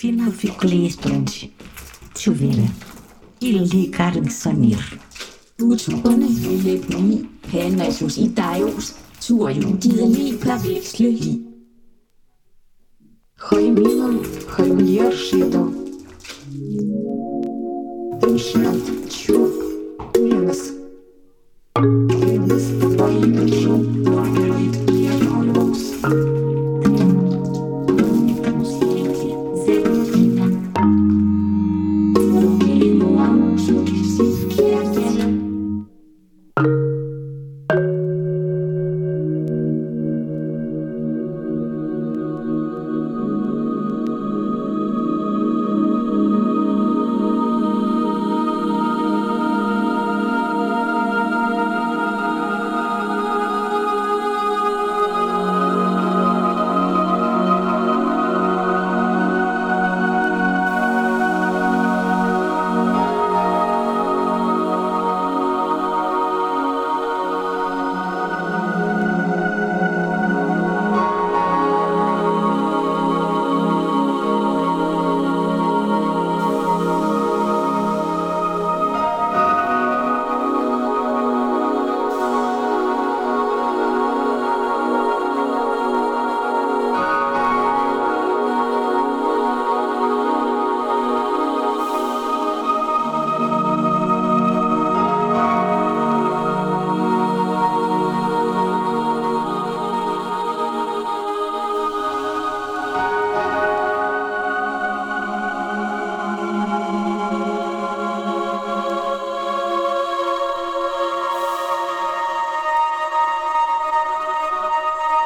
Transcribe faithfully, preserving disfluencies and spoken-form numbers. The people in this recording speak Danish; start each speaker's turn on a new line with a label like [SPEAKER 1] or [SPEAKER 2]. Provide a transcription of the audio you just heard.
[SPEAKER 1] Fino ficcoli stronzi. Ciuvere. Il di Karen Samir.
[SPEAKER 2] Utuberne ville blive. Panasus i Dajos. Tur judiet lige plaveksle li.
[SPEAKER 3] Хаймином, хаймлер шидом. Ишнат чу